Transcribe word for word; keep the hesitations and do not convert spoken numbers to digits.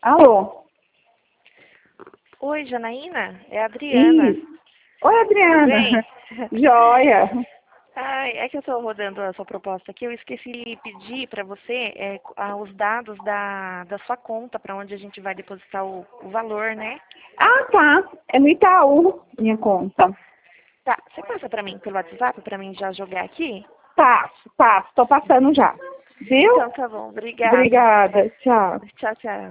Alô? Oi, Janaína? É a Adriana. Ih. Oi, Tudo Adriana. bem? Joia. Ai, é que eu estou rodando a sua proposta aqui. Eu esqueci de pedir para você é, a- os dados da, da sua conta, para onde a gente vai depositar o, o valor, né? Ah, tá. É no Itaú, minha conta. Tá, você passa para mim pelo WhatsApp, para mim já jogar aqui? Passo, passo. Tô passando já. Viu? Então tá bom, obrigada. Obrigada. Tchau. Tchau, tchau.